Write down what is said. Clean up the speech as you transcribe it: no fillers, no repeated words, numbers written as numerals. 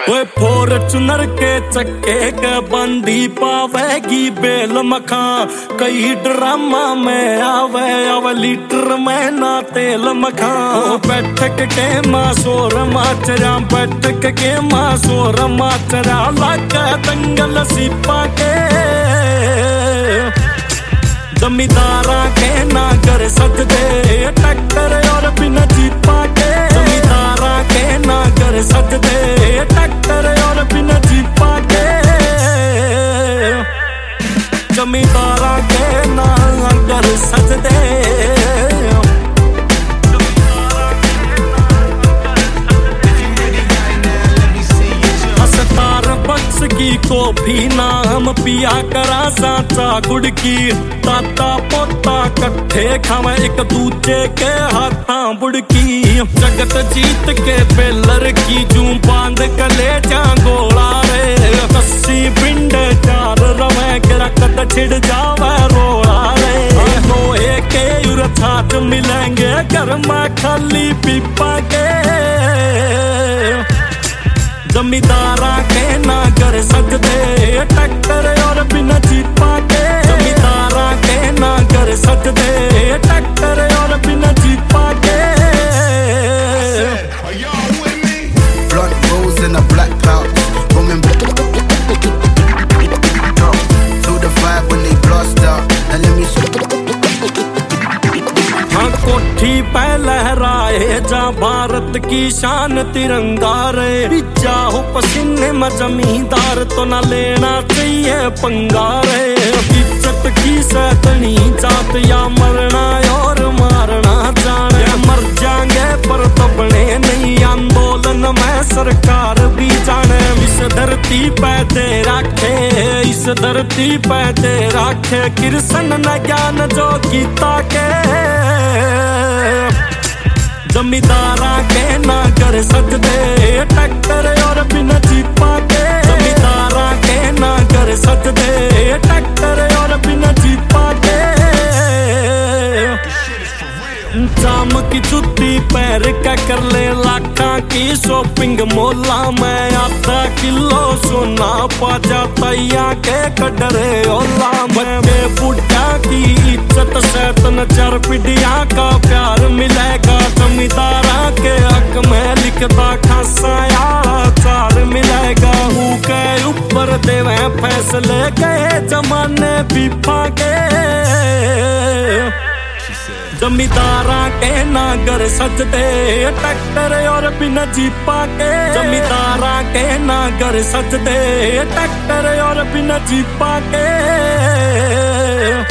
ओए फॉर्च्यूनर के चक्के के बंदी पावेगी बेल मखा। कई ड्रामा में आवे लीटर में ना तेल मखा। बैठक के मासोर माचरा, बैठक के मासोर माचरा, लागा दंगल सिपा के। जमींदारा के ना कर सकते टक्कर और बिना जीपा के। जमींदारा के ना कर सकते टक्कर और बिना जीपा के। जमींदारा के ना कर सकते। की कॉफी नाम पिया करा साचा गुड़ की। ताता पोता कट्ठे खावे एक दूजे के हाथा बुड़की। जगत जीत के बेलर की जू बांध कले जा गोला रे। कस्सी पिंड चार रवे के रकत छिड़ जावे रोड़ा रे। लोहे के उर छात मिलेंगे घर में खाली पीपा के। जमींदारा के ना कर सकते टक्कर और बिना जीपा के। जमींदारा के ना कर सकते टक्कर और बिना जीपा के। Blunt rolls in a black pouch, woman to the vibe when they blast out. And let me कोठी पे लहराए जा भारत की शान तिरंगा रे। चाहो पसीने में जमींदार तो ना लेना चाहिए पंगा रे। इज्जत की सैतनी जात या मरना और मारना जाने। मर जाएंगे पर दबने नहीं आंदोलन में सरकार भी जाने। इस धरती पे दे रखे, इस धरती पे दे रखे कृष्ण न ज्ञान जो गीता के। जमींदारा के ना कर सकते टक्कर और बिना जीपा के। जमींदारा के ना कर सकते टक्कर और बिना जीपा के। जाम की जुत्ती पैर का कर ले लाखा की शॉपिंग मोला में। आधा किलो सोना पा जाता या के कटरे ओला में। बुढ़ा की इज्जत सैतन चार पीढ़िया का प्यार मिलेगा। जमींदारा के हक में लिखता खासाया चार मिलेगा। के ऊपर देवे फैसले गए जमाने पीपा के। जमींदारा के ना कर सकते टक्कर और बिना जीपा के। जमींदारा के ना कर सकते टक्कर और बिना जीपा के।